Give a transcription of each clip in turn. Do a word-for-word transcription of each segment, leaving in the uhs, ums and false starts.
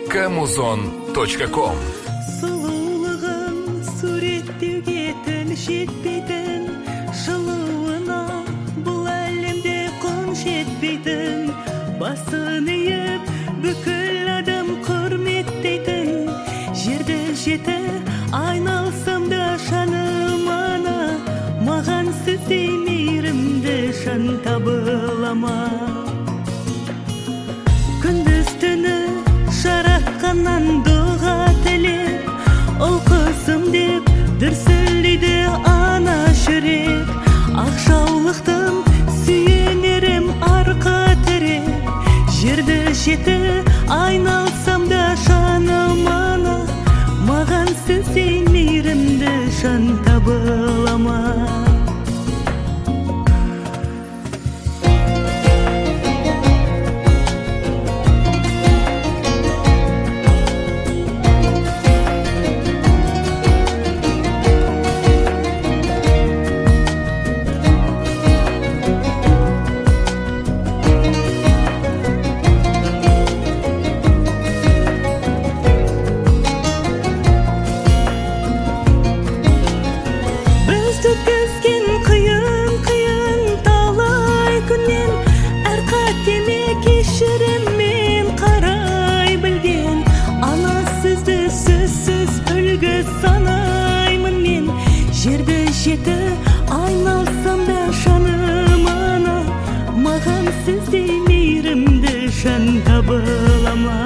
камузон точка ком. Сұлулығын суреттеуге тіл жетпейтін, жылуына бұл әлемде қон жетпейтін, басын иіп бүкіл адам құрметтейтін, жерді жеті айналсам да шаным ана, маған сіздей мейірімді жан табыла ма? Күндіз түні жаратқаннан дұға тілеп, ұл қызым деп дүрсілдейді ана жүрек. Ақ жаулықтың сүйенерім арқа тірек, жерді жеті айналсам да жаным ана, маған сіздей мейірімді жан табыла ма? Өткізген қиын-қиын талай күннен, әр қатеме кешіріммен қарай білген, ана сізді сөзсіз үлгі санаймын мен. Жерді жеті айналсам да жаным ана, маған сіздей мейірімді жан табыла ма?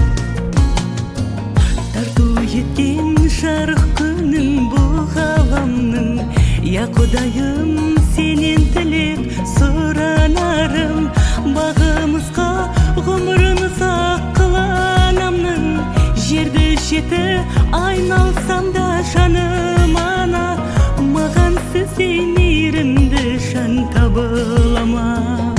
Тарту еткен жарық күнің бұл ғаламның, я Құдайым сенен тілек сұранарым, бағымызға ғұмырын ұзақ қыланамның. Жерді жеті айналсам да жаным ана, маған сіздей мейірімді жан табыла ма?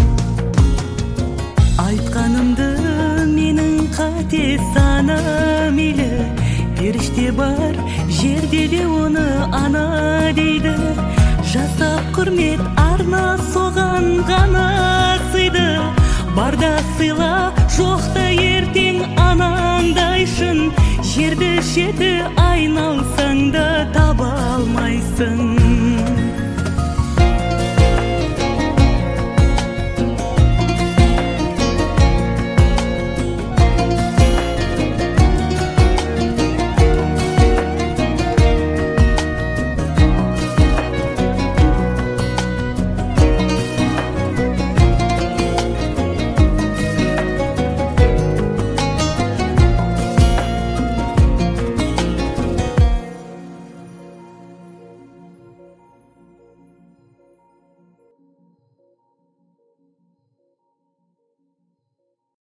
Айтқанымды менің қате санам мейлі, періште бар жерде де оны ана дейді. Жасап құрмет арна соған ғана сыйды, барда сыйла жоқта ертең анаңдай шын. Жерді жеті айналсаң да таба алмайсың.